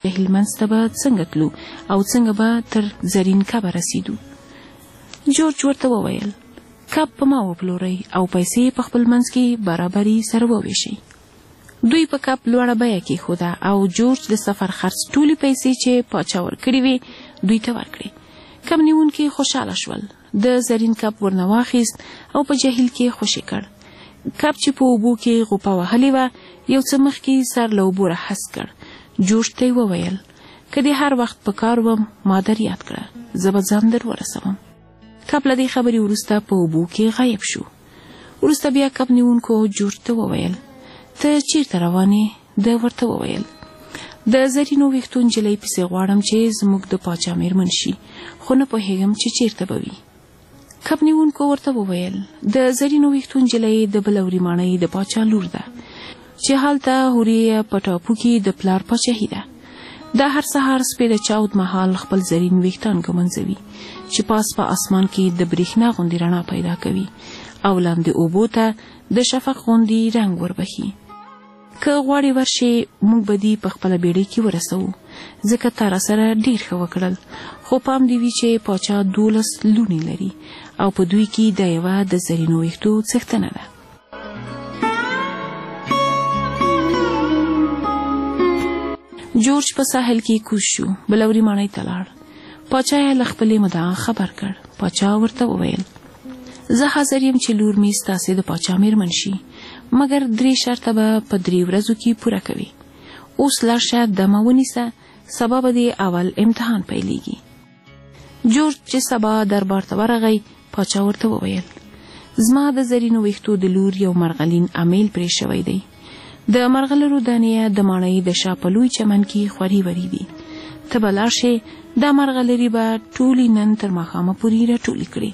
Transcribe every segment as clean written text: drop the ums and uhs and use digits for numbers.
هلمند ته به څنګه تلو او څنګه به تر زرین کب رسیدو. جورج ورته وویل کب په ما وپلورئ او پیسې په خپل منځ کې برابري سره وویشئ. دوی په کب لوړه بیه کېښوده او جورج د سفر خرڅ ټولې پیسې چې پاچا ورکړې وې دوی ته ورکړې. کب نیونکي خوشحاله شول. د زرین کب ورنه واخیست او په جهیل کې خوشې کړ. کب چې په اوبو کې غوپه وهلې وه یو څه مخکې سر له اوبو راهس کړ. جورج ته یې وویل که دې هر وخت په کار وم ما در یاد کړه، زه به ځان در ورسوم. کب له دې خبرې وروسته په اوبو کې غایب شو. وروسته بیا کب نیونکو جورج ته وویل ته چیرته روان یې؟ ده ورته وویل د زرینو ویښتو نجلۍ پسې غواړم چې زموږ د پاچا میرمن شي، خو نه پوهېږم چې چیرته به وي. کب نیونکو ورته وویل د زرینو ویښتو نجلۍ د بلوري ماڼۍ د پاچا لور ده چې هلته هورې په ټاپو کې د پلار پاچاهي ده. دا هر سهار سپی د چاود مهال خپل زرین ویښتان ږمنځوي چې پاس په اسمان کې د برېښنا غوندې رڼا پیدا کوي او لاندې اوبو ته د شفق غوندې رنګ وربخي. که غواړې ورشې موږ به دې په خپله بیړۍ کې ورسوو، ځکه تا راسره ډېر ښه وکړل، خو پام دې وي چې پاچا 12 لوڼې لري او په دوی کې دا یوه د زرینو ویښتو څښتنه ده. جورج په ساحل کې کوز شو، بلوري ماڼۍ ته لاړ. پاچا یې له خپلې مدعا خبر کړ. پاچا ورته وویل زه حاضر یم چې لور مې ستاسې د پاچا میرمن شي، مګر 3 شرطه به په 3 ورځو کې پوره کوي. اوس لاړ شه، دمه ونیسه، سبا به دې اول امتحان پیلیږي. جورج چې سبا دربار ته ورغی پاچا ورته وویل زما د زرینو ویښتو د لور یو مرغلین امیل پرې شوی دی. د مرغلرو دانې د ماڼۍ د شا په لوی چمن کې خوري وري دي. ته به لاړ شې، دا مرغلرې به ټولې نن تر ماښامه پورې راټولې کړې.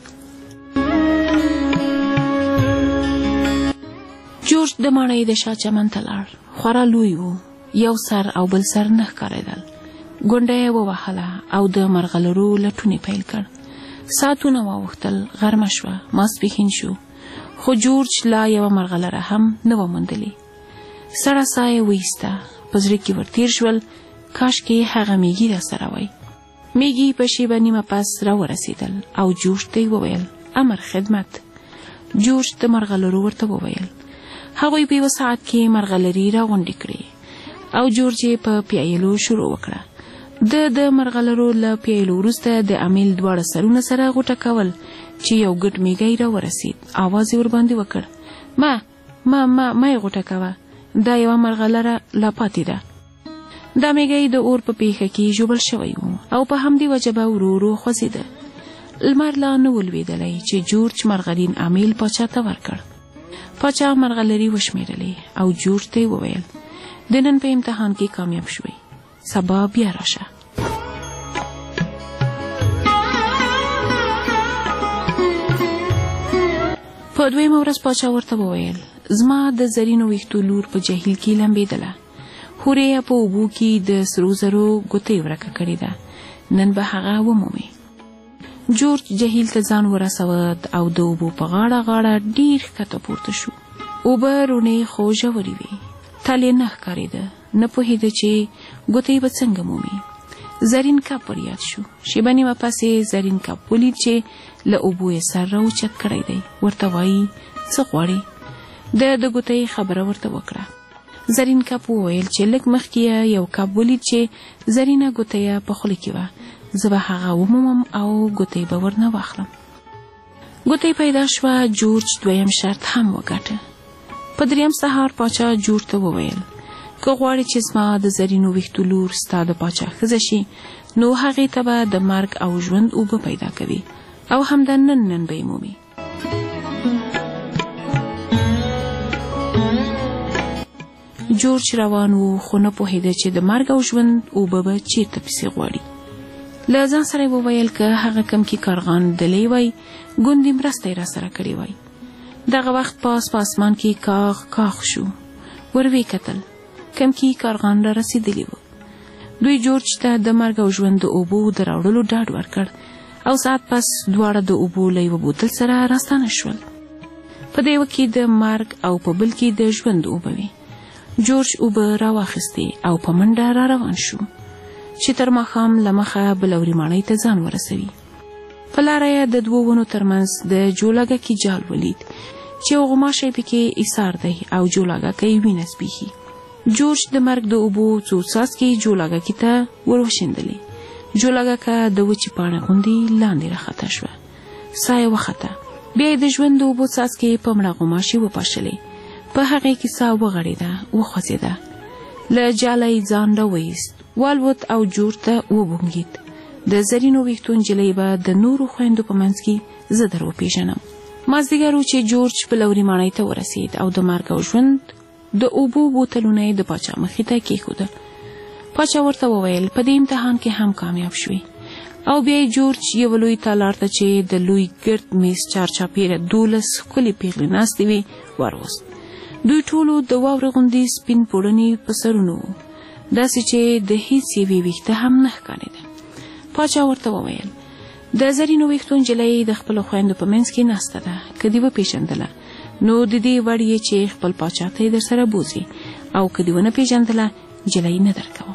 جورج د ماڼۍ د شا چمن ته لاړ. خورا لوی و، یو سر او بل سر نه ښکارېدل. ګونډه یې ووهله او د مرغلرو لټونې پیل کړ. ساعتونه واوښتل، غرمه شوه، ماسپښین شو، خو جورج لا یوه مرغلره هم نه وه موندلې. سړه ساه یې وایسته. په زړه کې ورتېر شول کاشکې هغه میږي راسره وی. میږي په شیبه نیمه پس راورسېدل او جورج ته یې وویل امر خدمت. جورج د مرغلرو ورته وویل. هغوی په 1 ساعت کې مرغلرې راغونډې کړې او جورج یې په پیایلو شروع وکړه. د مرغلرو له پیایلو وروسته د امیل 2 سرونه سره غوټه کول چې یو ګډ میږی راورسېد. آواز یې ورباندې وکړ ما یې غوټه کوه، دا یوه مرغلره لا پاتې ده. دا میږی د اور په پیښه کې ژوبل شوی و او په همدې وجه به ورو ورو خوځېده. لمر لا نه و لوېدلی چې جورج مرغلین امیل پاچا ته ورکړ. پاچا مرغلرې وشمېرلې او جورج ته یې وویل د نن په امتحان کې کامیاب شوی، سبا بیا راشه. په 2مه ورځ پاچا ورته وویل زما د زرینو ویښتو لور په جهیل کې لمبېدله، هورې په اوبو کې د سرو زرو ګوتې ورکه کړې ده، نن به هغه ومومې. جورج جهیل ته ځان ورسود او د اوبو په غاړه ډېر ښکته پورته شو. اوبه رونې خو ژورې وې، تل یې نه ښکارېده، نه پوهېده چې ګوتې به څنګه مومي. زرین کب ور یاد شو. شیبه نیمه پس یې زرین کب ولید چې له اوبو یې سر راوچت کړی دی. ورته وایي څه غواړې؟ د ګوتې خبره ورته وکړه. زرین کب وویل چې لږ مخکې یو کب ولید چې زرینه ګوته یې په خوله کې وه، زه به هغه ومومم او ګوتې به ورنه واخلم. ګوتې پیدا شوه. جورج 2م شرط هم وګټه. په 3م سهار پاچا جورج ته وویل که غواړې چې زما د زرینو ویښتو لور ستا د پاچا ښځه شي نو هغې ته به د مرګ او ژوند اوبه پیدا کوي او همدا نن به یې مومي. جورج روان و خو نه پوهېده چې د مرګ او ژوند اوبه به چیرته پسې غواړي. له ځان سره یې وویل که هغه کم کې کارغان دلی وای ګوندې مرسته یې راسره کړې وای. دغه وخت پاس په اسمان کې کاغ شو. ور ویې کتل، کم کې کارغان را رسېدلي وو. دوی جورج ته د مرګ او ژوند د اوبو د راوړلو ډاډ ورکړ او ساعت پس دواړه د اوبو له یوه بوتل سره راستانه شول. په د یوه کې د مرګ او په بل کې د ژوند اوبه وې. جورج اوبه راواخیستې او په منډه را روان شو. چې تر ماښام له مخه بلوري ماڼۍ ته ځان ورسوي. په لاره یې د دوو ونو ترمنځ د جولاګکي جال ولید چې یو غوماشی پکې ایسار دی او جولاګکی وینه سپیښي. جورج د مرګ د اوبو څو څاڅکي جولاګکي ته وروشیندلې. جولاګکه د وچې پاڼې غوندې لاندې راښکته شوه. ساه یې وخته. بیا یې د ژوند د اوبو څاڅکي په مړه غوماشي وپاشلې. په هغې کې ساه وغړېده، وخوځېده. له جاله یې ځان راوایست، والوت او جورج ته وبونګېد. د زرینو ویښتو نجلۍ به د نورو خویندو په منځ کې زه در وپېژنم. مازدیګر و چې جورج بلوري ماڼۍ ته ورسېد او د مرګ او ژوند د اوبو بوتلونه یې د پاچا مخې ته کېښودل. پاچا ورته وویل په دې امتحان کې هم کامیاب شوې. او بیا یې جورج یو لوی تالار ته چې د لوی ګرد میز چارچاپېره 12 ښکلې پیغلې ناستې وې وروست. دوی ټولو د واورې غوندې سپین پوړني په سرونو وو، داسې چې د هیڅ یوې ویښته هم نه ښکارېده. پاچا ورته وویل د زرینو ویښتو نجلۍ د خپلو خویندو په منځ کې ناسته ده. که دې وپېژندله نو د دې وړ یې چې خپل پاچا ته یې در سره بوځي، او که دې ونه پېژندله نجلۍ نه درکوم.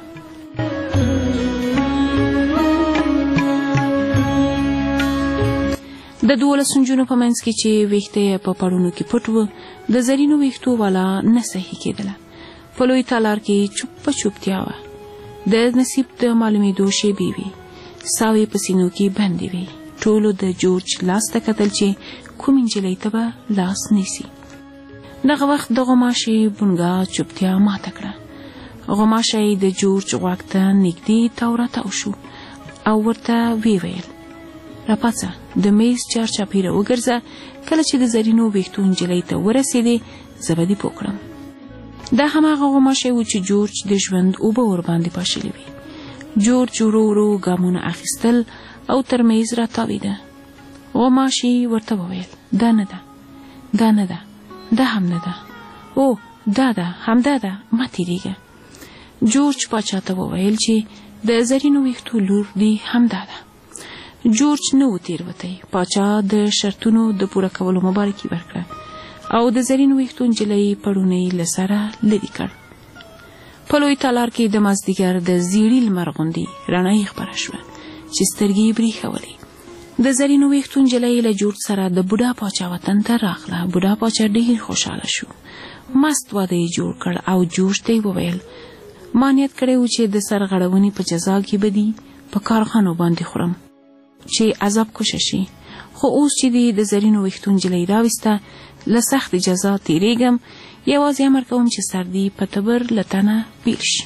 د 12 نجونو په منځ کې چې ویښته یې په پړونو کې پټ و، د زرینو ویښتو والا نه صحیح کېدله. په لوی تالار کې چوپتیا وه. د نصیب د معلومېدو شیبې وې. ساوې په سینو کې بندې وې. ټولو د جورج لاس ته کتل چې کوم نجلۍ ته به لاس نیسي. دغه وخت د غوماشې بونګا چوپتیا ماته کړه. غوماشی د جورج غوږ ته نږدې تاو راتاو شو او ورته ویل راپاڅه، د میز چارچاپېره وګرځه. کله چې د زرینو ویښتو نجلۍ ته ورسېدې زه به دې پوه کړم. دا هماغه غوماشی و چې جورج د ژوند اوبه ورباندې پاشلې وې. جورج ورو ورو ګامونه اخیستل او تر میز راتاوېده. غوماشي ورته وویل دا نه ده، دا نه ده، دا هم نه ده، او دا ده، همدا ده، مه تېرېږه. جورج پاچا ته وویل چې د زرینو ویښتو لور دې همدا ده. جورج نه و تېروتی. پاچا د شرطونو د پوره کولو مبارکي ورکړه او د زرینو ویښتو نجلۍ پړونی له سره لرې کړ. په لوی تالار کې د مازدیګر د زیړي لمر غوندې رڼا خپره شوه چې سترګې یې برېښولې. د زرینو ویښتو نجلۍ له جورج سره د بوډا پاچا وطن ته راغله. بوډا پاچا ډېر خوشحاله شو. مست واده یې جوړ کړ او جورج ته یې وویل ما نیت کړی و چې د سرغړونې په جزا کې به دې په کارخانو باندې خورم چې عذاب کشه شي، خو اوس چې دې د زرینو ویښتو نجلۍ راوسته له سخت جزا تېرېږم. یوازې امر کوم چې سر دې په تبر له تنه بیل شي.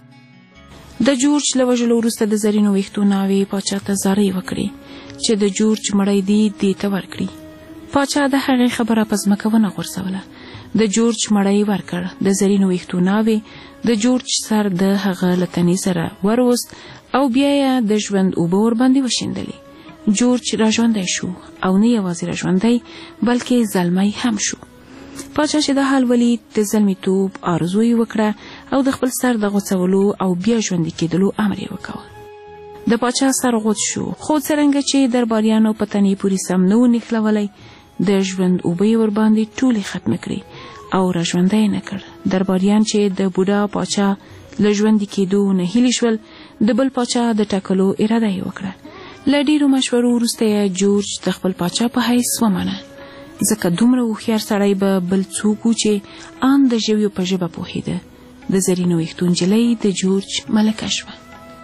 د جورج له وژلو وروسته د زرینو ویښتو ناوې پاچا ته زارۍ وکړې چې د جورج مړی دې ته ورکړي. پاچا د هغې خبره په ځمکه ونه غورځوله. د جورج مړی ورکړ. د زرینو ویښتو ناوې د جورج سر د هغه له تنې سره وروست او بیا یې د ژوند اوبه ورباندې وشیندلې. جورج راژوندی شو او نه یوازې راژوندی بلکې زلمی هم شو. پاچا چې دا حال ولید د زلمیتوب آرزو یې وکړه او د خپل سر د غوڅولو او بیا ژوندي کېدلو امر یې وکاوه. د پاچا سر غوڅ شو، خو څرنګه چې درباریانو په تنې پورې سم نه و نښلولی، د ژوند اوبه یې ورباندې ټولې ختمې کړې او راژوندی نه کړ. درباریان چې د بوډا پاچا له ژوندي کېدو نه هیلې شول، د بل پاچا د ټاکلو اراده یې وکړه. له ډېرو مشورو وروسته یې جورج د خپل پاچا په حیث ومنه، ځکه دومره هوښیار سړی به بل څوک و چې ان د ژویو په ژبه پوهېده. د زرینو ویښتو نجلۍ د جورج ملکه شوه.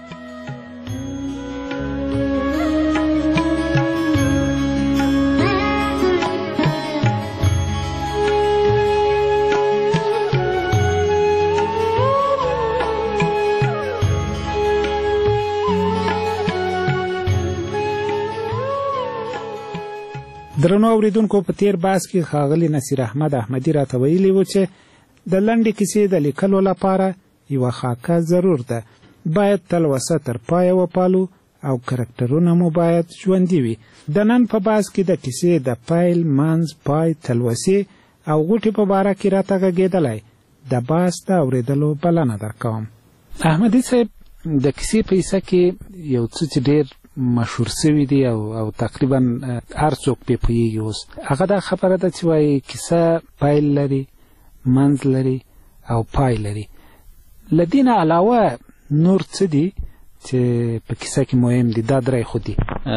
درنو اوریدونکو، په تیر بحث کې ښاغلي نصیر احمد احمدي راته ویلي و چې د لنډې کیسې د لیکلو لپاره یوه خاکه ضرور ده. باید تلوسه تر پایه وپالو او کرکټرونه مو باید ژوندي وي. د نن په بحث کې د کیسې د پیل، منځ، پای، تلوسې او غوټې په باره کې راته غږېدلی. د بحث د اورېدلو بلنه درکوم. احمدي صاحب، د کیسې په حصه کې یو څه چې ډېر مشهور سوي دي او تقریبا هر څوک پې پوهېږي اوس، هغه دا خبره ده چې وایي کیسه پیل لري، منځ لري او پای لري. له دې نه علاوه نور څه دي چې په کیسه کې مهم دي دا درې خو دي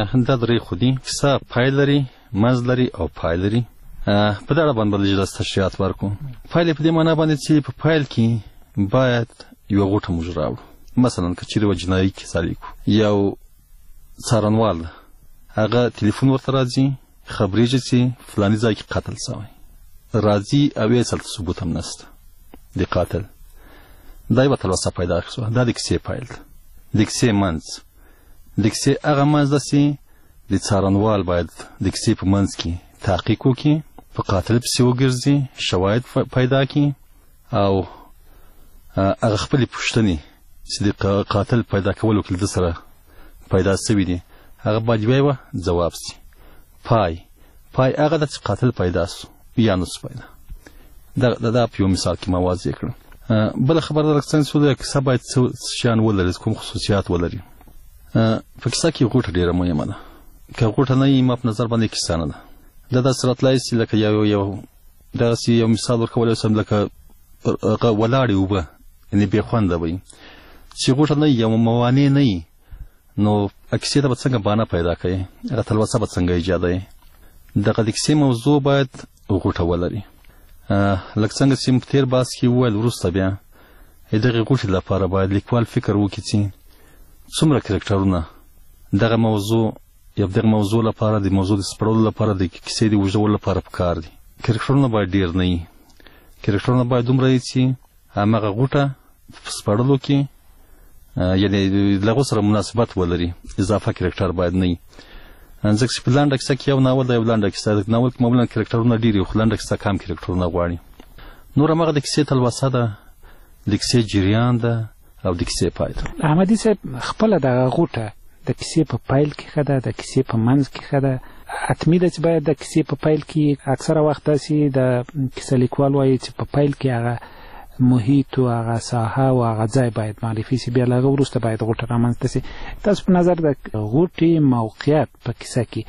کیسه پای لري منځ لري او پای لري په دا اړه باندې لږ تشریحات ورکوم پایلې په دې معنا باندې چې په پایل کې باید یو غوټه موږ راوړو مثلا که چیرې جنایي کیسه لیکو یو څارنوال هغه ټلیفون ورته راځي خبرېږي چې فلاني ځای کې قتل شوی راځي او یې هلته ثبوت هم نشته د قاتل دا یوه تلوسه پیدا شوه دا د کیسې پیل ده د کیسې منځ د کیسې هغه منځ ده چې د څارنوال باید د کیسې په منځ کې تحقیق وکړي په قاتل پسې وګرځي شواهد پیدا کړي او هغه خپلې پوښتنې چې د قاتل پیدا کولو کې د سره پیدا شوي دي هغه باید یوه ځواب شي پای هغه ده چې قاتل پیدا شو یا نه شو پیدا دا په یو مثال کې ما واضح کړم بله خبره ده څنګه چې د کیسه باید څه شیان ولري کوم خصوصیات ولري په کیسه کې غوټه ډېره مهمه ده که غوټه نه وي ما په نظر باندې کیسه نه ده دا داسې راتلی شي لکه دغسې یو مثال ورکولی شم لکه ولاړې اوبه یعنې بې خونده وي چې غوټه نه وي یا موانع نه وي نو کیسې ته به څنګه بانه پیدا کوي هغه تلوسه به څنګه ایجادوي دغه د کیسې موضوع باید غوټه ولري لکه څنګه چې په تېر بحث کې وویل وروسته بیا دغې غوټې لپاره باید لیکوال فکر وکړي چې څومره کرکټرونه دغه موضوع لپاره د موضوع د سپړلو لپاره د کیسې د اوږدولو لپاره پکار دي کرکټرونه باید ډېر نه وي کرکټرونه باید دومره وي چې همغه غوټه په سپړلو کې یعنې له هغو سره مناسبت ولري اضافه کرکټر باید نه وي ځکه چې په لنډه کیسه کې یو ناول ده یو لنډه کیسه ده ناول کې معمولا کرکټرونه ډېر وي خو لنډه کیسه کم کرکټرونه غواړي نور همغه د کیسې تلوسه ده د کیسې جریان ده او د کیسې پای ده احمدي صاحب خپله دغه غوټه د کیسې په پیل کې ښه ده د کیسې په منځ کې ښه ده حتمي ده چې باید د کیسې په پیل کې اکثره وخت داسې د کیسه لیکوال وایي چې په پیل کې هغه محیط و هغه ساحه و هغه ځای باید معرفي شي بیا له هغه وروسته باید غوټه رامنځته شي تاسو په نظر د غوټې موقعیت په کیسه کې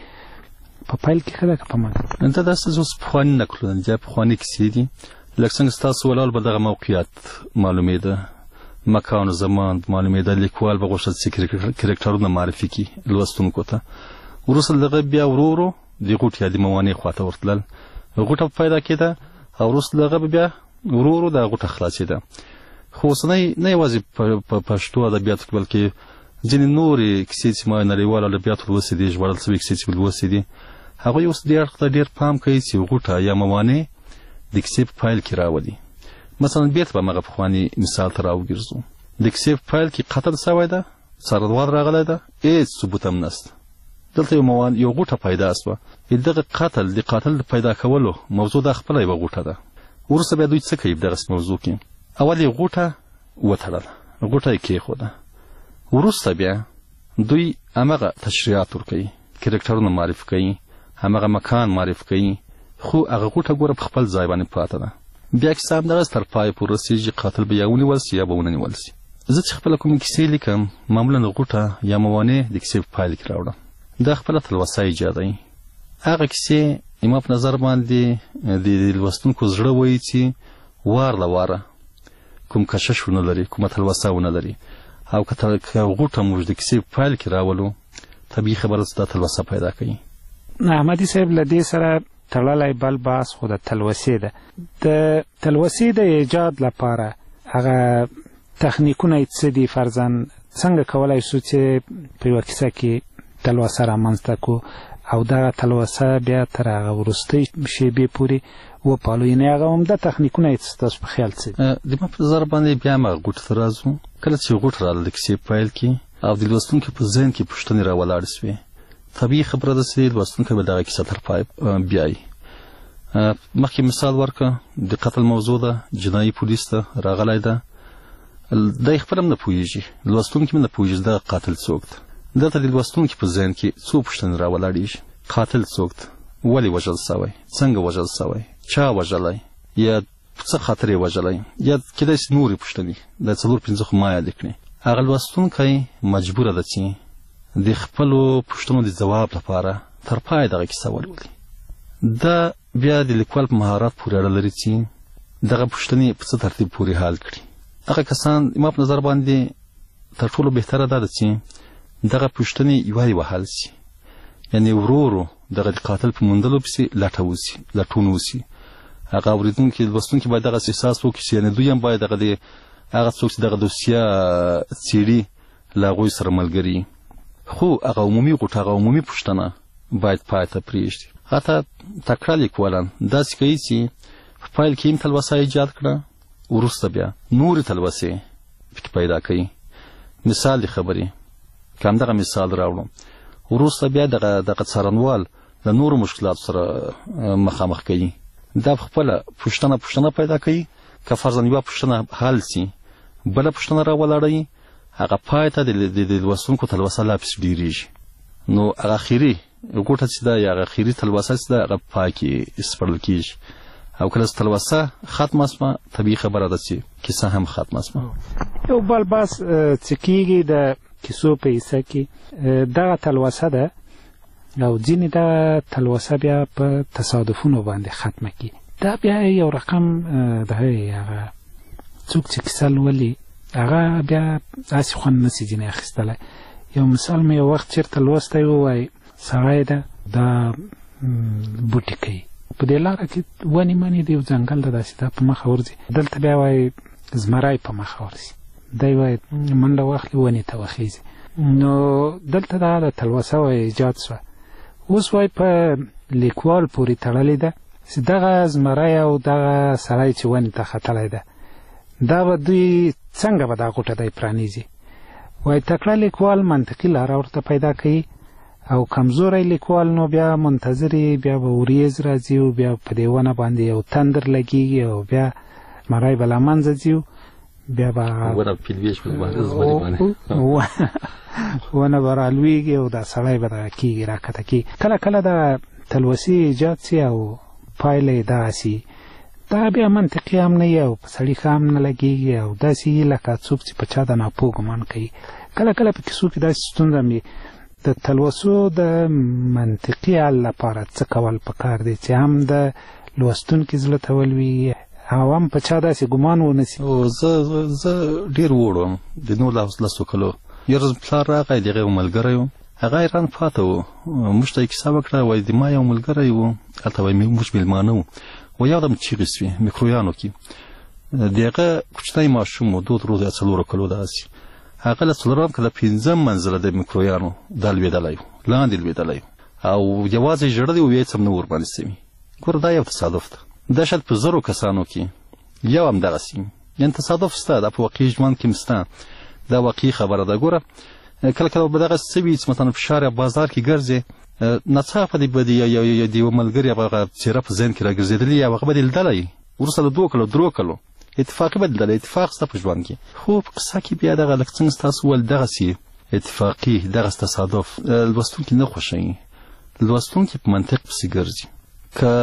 په پیل کې ښه ده که په منځ دا داسې اوس پخواني نکلونه دي پخواني کیسې دي لکه څنګه ستاسو ولاړ به دغه موقعیت معلومېده مکان و زمان معلومېده لیکوال به غوښتل چې کرکټرونه معرفي کړي لوستونکو ته وروسته دغه بیا ورو ورو د غوټې یا د موانع خواته ورتلل غوټه پیدا کېده او وروسته دغه بیا ورو ورو دا غوټه خلاصېده خو اوسنی نه یوازې په پښتو ادبیاتو کې بلکې ځینې نورې کیسې چې ما نړیوال ادبیاتو لوستې دي ژباړل شوې کیسې چې لوستې دي هغوی اوس دې اړخ ته ډېر پام کوي چې غوټه یا موانع د کیسې په پیل کې راولي مثلا بیرته به همغه پخواني مثال ته راوګرځو د کیسې په پیل کې قتل شوی ده څارنوال راغلی ده هېڅ ثبوت هم نشته دلته یو غوټه پیدا شوه دغه د قاتل د پیدا کولو موضوع دا خپله یوه غوټه ده وروسته بیا دوی څه کوي په دغسې موضوع کې اول یې غوټه وتړله غوټه یې کېښوده وروسته بیا دوی همغه تشریحات ورکوي کرکټرونه معرفي کوي همغه مکان معرفي کوي خو هغه غوټه ګوره په خپل ځای باندې پاته ده بیا کیسه همدغسې تر پایه پورې رسېږي قاتل به یا ونیول شي یا به ونه نیول شي زه چې خپله کومې کیسې لیکم معمولا غوټه یا موانع د کیسې په پیل کې راوړم دا خپله تلوسه ایجادوي هغه کیسې زما په نظر باندې د لوستونکو زړه وایي چې وار له واره کوم کشش ونه لري کومه تلوسه ونه لري او که غوټه موږ د کیسې په پیل کې راولو طبیعي خبره دا تلوسه پیدا کوي احمدي صاحب له دې سره تړلی بل بحث خو د تلوسې ده د تلوسې د ایجاد لپاره هغه تخنیکونه یې څه دي فرضاً څنګه کولی شو چې په یوه کیسه کې تلوسه رامنځته کړو او دغه تلوسه بیا تر هغه وروستۍ شیبې پورې وپالو یعنې هغه عمده تخنیکونه یې ستاسو په خیال څه دي زما په نظر باندې بیا همغه غوټې ته راځو کله چې غوټه راغله د کیسې په پیل کې او د لوستونکي په ذهن کې پوښتنې راولاړې شوې طبیعي خبره ده چې لوستونکی به دغه کیسه تر پای بیایي مخکې مثال ورکړه د قتل موضوع ده جنایي پولیس ته راغلی ده دی خپل هم نه پوهېږي لوستونکي هم نه پوهېږي دغه قاتل څوک ده دلته د لوستونکي په ذهن کې څو پوښتنې راولاړېږي قاتل څوک ده ولې وژل سوی څنګه وژل سوی چا وژلی یا څه خاطر یې وژلی یا کیدای شي نورې پوښتنې دا 4-5 خو ما یاد کړې هغه لوستونکی مجبوره ده چې د خپلو پوښتنو د ځواب لپاره تر پای دغه کیسه ولولي دا بیا د لیکوال په مهارت پورې اړه لري چې دغه پوښتنې په څه ترتیب پورې حل کړي هغه کسان زما په نظر باندې تر ټولو بهتره دا ده چې دغه پوښتنې یوارې وحل سي، یعنې ورو ورو دغه قاتل په موندلو پسې لټون وسي. هغه اورېدونکي لوستونکي باید دغسې احساس وکړي چې یعنې دوی هم باید هغه څوک چې دغه دوسیه څېړي له هغوی سره ملګري، خو هغه عمومي پوښتنه باید پای ته پرېږدي. حتی تکړه لیکوالان داسې کوي چې په پیل کې هم تلوسه ایجاد کړه، وروسته بیا نورې تلوسې پکې پیدا کوي. مثال د خبرې که همدغه مثال راوړم، وروسته بیا دغه څارنوال له نورو مشکلاتو سره مخامخ کوي. دا په خپله پوښتنه پیدا کوي. که فرضاً یوه پوښتنه حل سي، بله پوښتنه راولاړوي، هغه پای ته د لوستونکو تلوسه لا پسې ډېرېږي. نو هغه اخري ګوټه چې ده یا هغه اخري تلوسه چې ده هغه پای کې سپړل کېږي. او کله چې تلوسه ختمه سوه، طبیعي خبره ده چې کیسه هم ختمه سوه. یو بل بحث چې کېږي د کیسو په حصه کې دغه تلوسه ده، او ځینې دغه تلوسه بیا په تصادفونو باندې ختمه کېږي. دا بیا یو رقم هغه څوک چې کیسه لولي هغه بیا داسې خوند نسي ځینې اخیستلی. یو مثال مې یو وخت چېرته لوستی و، وایي سړی ده دا بوټي کوي، په دې لاره کې ونې منې د یو ځنګل ده داسې دا په مخه ورځي، دلته بیا وایي زمری په مخه ورځي، دی وایي منډه واخلي ونې ته وخیږي. نو دلته دغه د تلوسه وایي ایجاد سوه. اوس وایي په لیکوال پورې تړلې ده چې دغه زمری او دغه سړی چې ونې ته ختلی ده، دا به دوی څنګه به دا غوټه دی پرانیزي. وایي تکړه لیکوال منطقي لاره ورته پیدا کوي، او کمزوری لیکوال نو بیا منتظري، بیا به وریځ راځي او بیا په دې ونه باندې یو تندر لګېږي او بیا زمری به له منځه ځي، بیا به ونه به رالویږي او دا سړی به دغه کېږي راکښته کېږي. کله کله د تلوسې ایجاد سي او پایله یې دغسې دا بیا منطقي هم نه وي او په سړي ښه هم نه لګېږي، او داسې وي لکه څوک چې په چا د ناپوه ګمان کوي. کله کله په کیسو کې داسې ستونزه هم وي. د تلوسو د منطقي حل لپاره څه کول پکار دی چې هم د لوستونکي زړه ته ولوي او هم په چا داسې ګمان ونه سي؟ زه ډېر وړ وم، د 19 کلو. یو ورځ پلار راغی، د هغه یو ملګری و، هغه ایران پاته و. موږ ته یې کیسه وکړه، وایي د ما یو ملګری و، هلته وایي موږ مېلمانه وو، و یادم چیغې سوې میکرویانو کې. د هغه کوچنی ماشوم و، 2 یا 4 کلو داسې. هغه له 4 که د 5 منزله د میکرویانو دا لوېدلی و، لاندې لوېدلی و، او یوازې ژړلی و، هېڅ هم نه ورباندې سوي. ګوره دا یو تصادف ده. دا شاید په 1000 کسانو کې یو همدغسې وي، یعنې تصادف شته، دا په واقعي ژوند کې هم شته، دا واقعي خبره ده. ګوره کله کله به دغسې څه وي چې مثلا په ښار یا بازار کې ګرځې، ناڅاپه د یوه ملګري هغه څېره په ذهن کې راګرځېدلي، او هغه به دې لیدلی وروسته له 2 کلو 3 کلو اتفاقي به لیدلی، اتفاق شته په ژوند کې. خو په قصه کې بیا دغه لکه څنګه ستاسو وویل دغسې اتفاقي، دغسې تصادف لوستونکي نه خوښوي. لوستونکي په منطق پسې ګرځي. که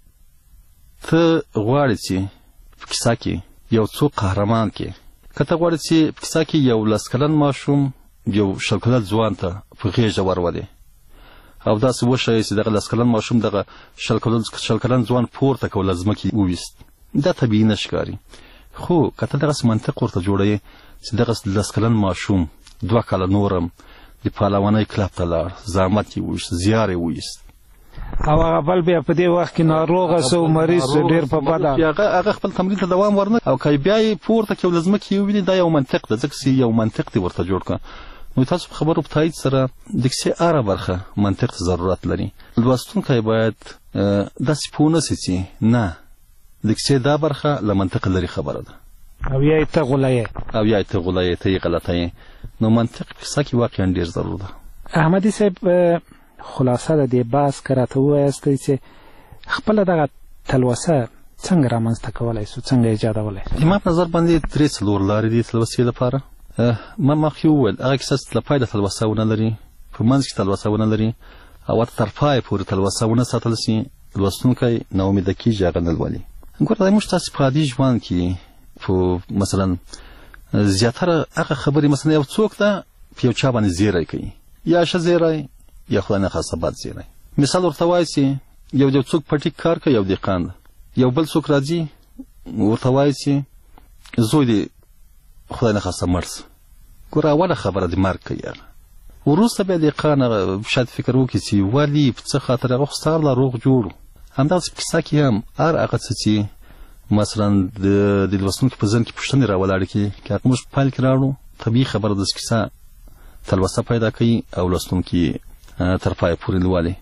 ته غواړې چې په کیسه کې یو څوک قهرمان کې، که ته غواړې چې په کیسه کې یو 10 کلن ماشوم یو 20 کلن ځوان ته په غېږه ورولې، او داسې وښیې چې دغه 10 کلن ماشوم دغه 20 کلن ځوان پورته کول له ځمکې وویست، دا طبیعي نه ښکاري. خو که ته دغسې منطق ورته جوړوې چې دغسې 10 کلن ماشوم 2 کاله نور هم د پهلوانۍ کلب ته لاړ، زحمت یې وویست، زیار یې وویست، او هغه بل بیا په دې وخت کې ناروغه سو، مریض سو، ډېر په بده، هغه خپل تمرین ته دوام ورنه، او که بیا یې پورته کړي او له ځمکې یې وویني، دا یو منطق ده، ځکه چې یو منطق دې ورته جوړ کړه. نو تاسو په خبرو په تایید سره د کیسې هره برخه منطق ته ضرورت لري. لوستونکی باید داسې پوه نه سي چې نه، د کیسې دا برخه له منطق لرې خبره ده، او یا یې ته غوله یې، ته یې غلطه یې. نو منطق په کیسه کې واقعا ډېر ضرور ده. احمدي صاحب، خلاصه د دې بحث که راته ووایاستئ چې خپله دغه تلوسه څنګه رامنځته کولی سو، څنګه ایجادولی سو؟ زما په نظر باندې 3-4 لارې دي تلوسې لپاره. ما مخکې وویل هغه کیسه چې له پیله تلوسه ونه لري، په منځ کې تلوسه ونه لري، او ورته تر پایه پورې تلوسه ونه ساتل سي، لوستونکی ناامیده کېږي، هغه نه لولي. ګوره موږ تاسې په عادي ژوند کې په مثلا زیاتره هغه خبرې، مثلا یو څوک ده په یو چا باندې زیری کوي، یا ښه زیری یا خدای نخواسته بد زیری. مثال ورته وایي چې یو څوک پټي کار کوي، یو دهقان ده، یو بل څوک راځي ورته وایي چې زوی دې خدای نخواسته مړ سه، ګوره اوله خبره د مرګ کوي وروسته بیا دقیقا شاید فکر وکړي چې ولې په څه خاطر هغه خو ستا لا روغ جوړ همدغسې په کیسه کې هم هر هغه څه چې مثلا د لوستونکي په ذهن کې پوښتنې راولاړې کړي که هغه موږ په پیل کې راوړو طبیعي خبره ده چې کیسه تلوسه پیدا کوي او لوستونکي تر پایه پورې لولي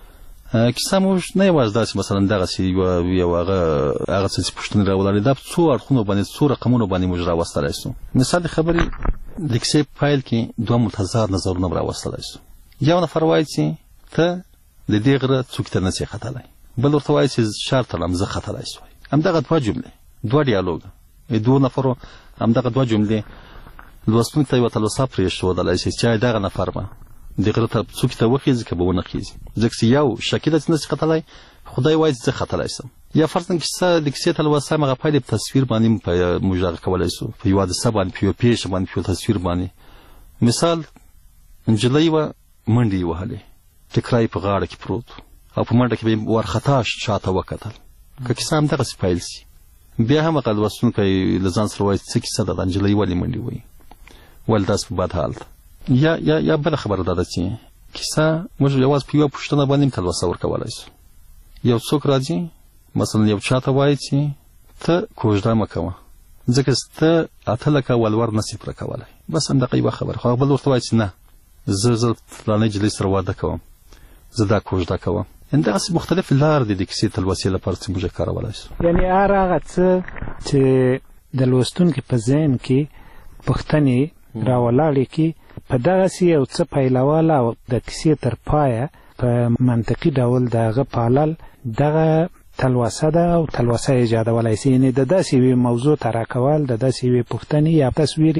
کیسه موږ نه یوازې داسې مثلا دغسې یو هغه څه چې پوښتنې راولاړې دا په څو اړخونو باندې څو رقمونو باندې موږ راوستلی سو مثال د خبرې د کیسې په پیل کې دوه متضاد نظرونه هم راوستلی سو یو نفر وایي چې ته د دې غره څوک ته نسې ختلی بل ورته وایي چې شار تړم زه ختلی سوی همدغه دوه جملې دوه ډیالوګ دوه نفرو همدغه دوه جملې لوستونکي ته یوه تلوسه پرېښودلی شي چې دغه نفر به د غره ته څوکې ته وخیږي که به ونه خیږي ځکه چې یو شکي ده چې نسي ختلی خدای وایي چې زه ختلی سم یا فرض کړه د کیسې تلوسه هم هغه پایلې په تصویر باندې موږ هغه کولی سو په یوه حادثه باندې په یوه پېښه باندې په یوه تصویر باندې مثال نجلۍ وه منډې یې وهلې ټکری په غاړه کې پروت او په منډه کې به یې وارخطا شاته وکتل که کیسه همدغسې پیل سي بیا هم هغه لوستونکی له ځان سره وایي څه کیسه ده دا نجلۍ ولې منډې وهي ولې داسې په بد حال ده یا بله خبره دا ده چې کیسه موږ یوازې په یوه پوښتنه باندې هم تلوسه ورکولی سو یو څوک راځي مثلا یو چا ته وایي چې ته کوژده مه کوه ځکه چې ته 8 لکه ولور نسې پوره کولی بس همدغه یوه خبره خو هغه بل ورته وایي چې نه زه فلانۍ نجلۍ سره واده کوم زه دا کوژده کوم همدغسې مختلفې لارې دي د کیسې تلوسې لپاره چې موږ یې کارولی سو یعنې هر هغه څه چې د لوستونکي په ذهن کې پوښتنې راولاړې کړي په دغسې یو څه پیلول او د کیسې تر پایه په منطقي ډول د هغه پالل دغه تلوسه ده او تلوسه ایجادولی شي یعنې د داسې یوې موضوع طرح کول د داسې یوې پوښتنې یا تصویر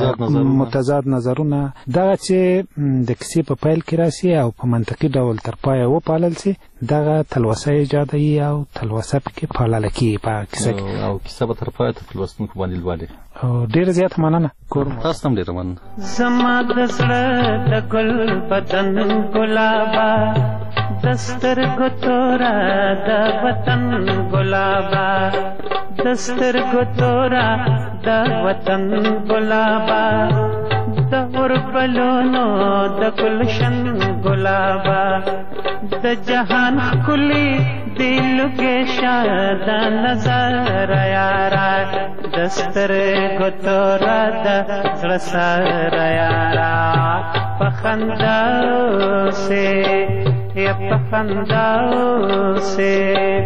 متضاد نظرونه دغه چې د کیسې په پیل کې راسي او په منطقي ډول تر پایه وپالل شي دغه تلوسه ایجادوي او تلوسه پکې پالله کېږي په کیسه کې او کیسه به تر پایه تر لوستونکو باندې لولي ډېره زیاته مننه تاسو هم ډېره مننه زما د زړه د ګل بدن ګلابه د سترګو توره د وطن ګلابه د سترګو توره د وطن ګلابه د اوربلونو د ګلشن ګلابه د جهان ښکلي د لوګې شاده نظر یاره د سترګو توره د زړه سره یاره په خندا اوسې په خندا اوسې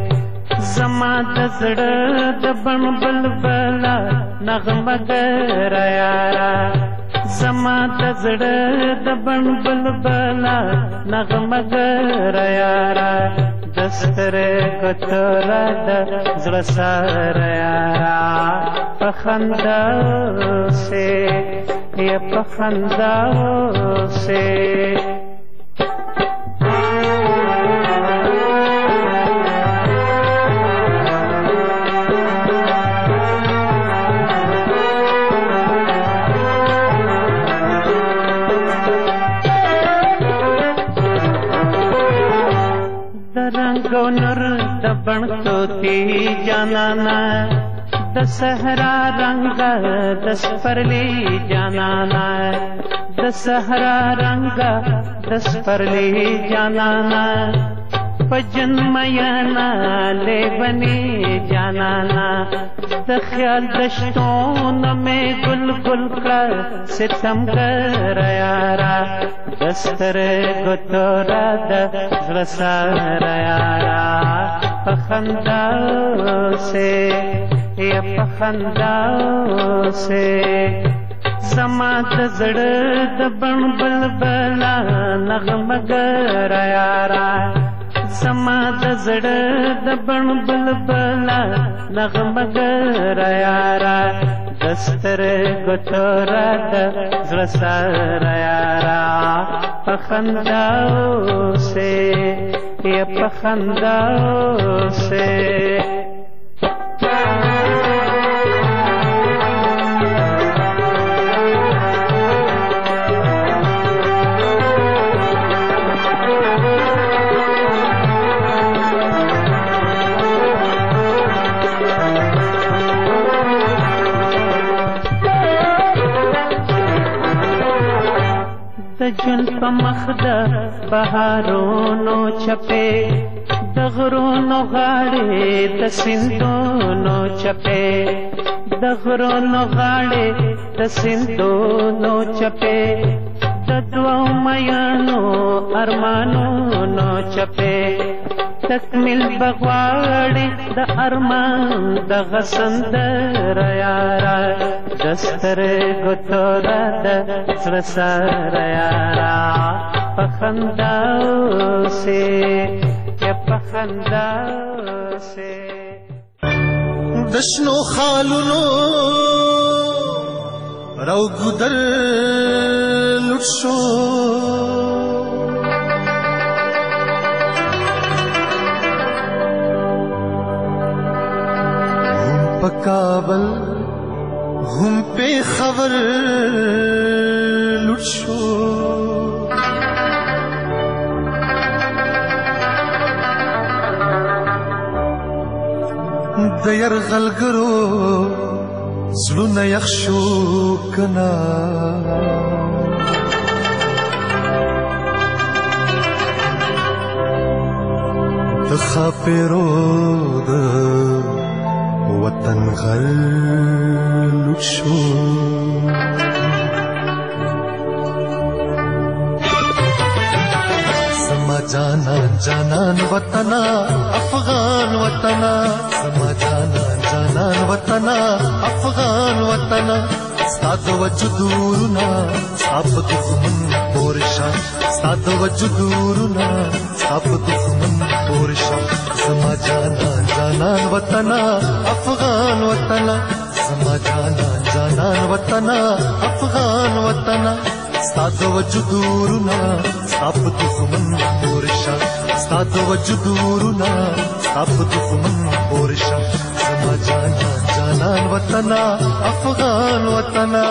زما د زړه د بڼ بلبله نغمه ګره یاره زما د زړه د بڼ بلبله نغمه ګره یاره د سترګو توره د زړه سره یاره په خندا اوسې په خندا اوسې رنگو نور د بڼ توتی جانانا د صحرا رنگ د سپرلی جانانا د صحرا رنگ د سپرلی جانانا پجن میانا لیونی جانانا د خیال دشتون میں گل گل کا ستم گر یارا دسترګو توره د زړه سره یاره په خندا اوسې په خندا اوسې زما د زړه د بڼ بلبله نغمه ګره یاره زما د زړه د بڼ بلبله نغمه ګره یاره د سترګو توره د زړه سره یاره په خندا اوسې په خندا اوسې د جون په مخ د بهارونو چپې د غرونو غاړې د سیندونو چپې د غرونو غاړې د سیندونو چپې د دوو میانو ارمانونو چپې تکمیل بغواړي د ارمان دغه سندره یاره د سترګو توره د زړه سره یاره په خندا اوسې یا په خندا اوسې د شنو خالونو رو ګودر لوټ شو په کابل هم په خبر لوټ شو د یرغلګرو زړونه یخ شو کنا د خاپیرو د وطن غل لوټ شو سما جانان جانان وطنا افغان وطنا سما جانان جانان وطنا افغان وطنا ستاد وجودورنا ساب دښمن پورشا ستاد وجودورنا ساب دښمن پورشا سما جانان جانان وطنا افغان وطنا سما جانان جانان وطنا افغان وطنا ستاد وجودورنا ساب دښمن پورشا ستاد وجودورنا ساب دښمن پورشا سما جانان جانان وطنا افغان وطنا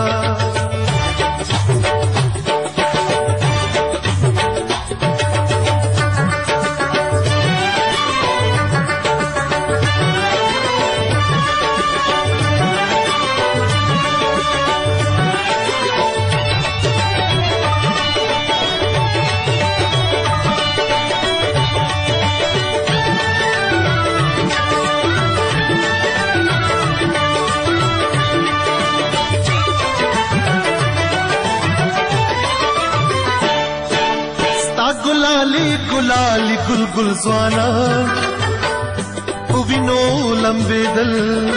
गुलाली गुलगुल ज़वाना उविनो लंबे दल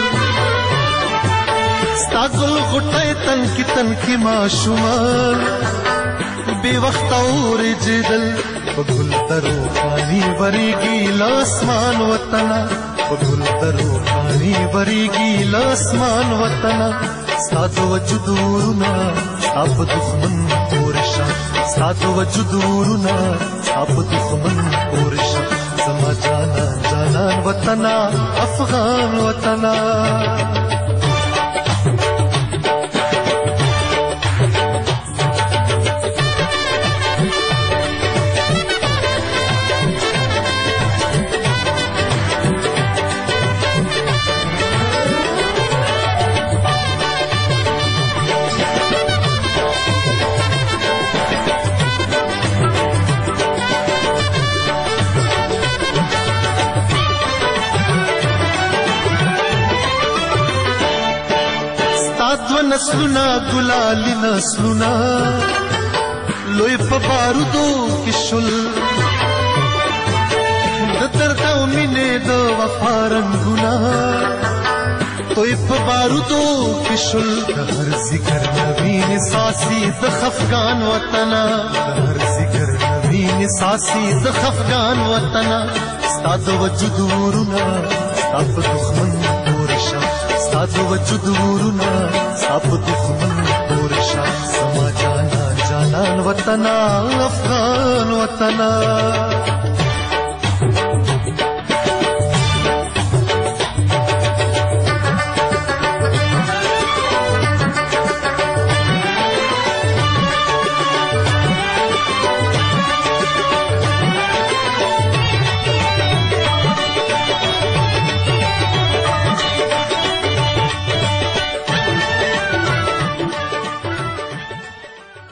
स्तागुल गुटाए तन की माशुमान बेवक्त और जिदल बगुल दरो पानी बरेगी लासमान वतना बगुल दरो पानी बरेगी लासमान वतना सादो वजुदूरना अब दुश्मन पोरशा सादो वजुदूरना अब दुश्मन पोरशा समा जानान जानान वतना अफगान वतना नस्लुना गुलाली नस्लुना लोई बारूदो किशुल दर्दा मिने दो वफा रंगुना तोय बारूदो किशुल हर जिगर नवीन सासी द खफगान वतना हर जिगर नवीन सासी द खफगान वतना स्ताद वजुदूरना अब दुश्मन पोरशा स्ताद वजुदूरना अब दुश्मन पोरशा समा जानान जानान वतना अफगान वतना